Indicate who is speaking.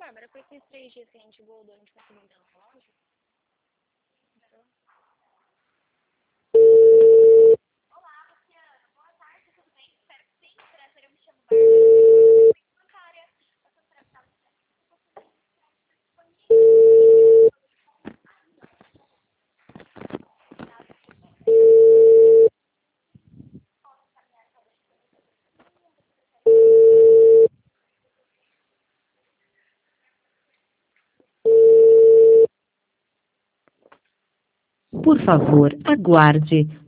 Speaker 1: Bárbara, com esses 3 dias que a gente voltou, a gente conseguiu entrar na loja? Então...
Speaker 2: Por favor, aguarde.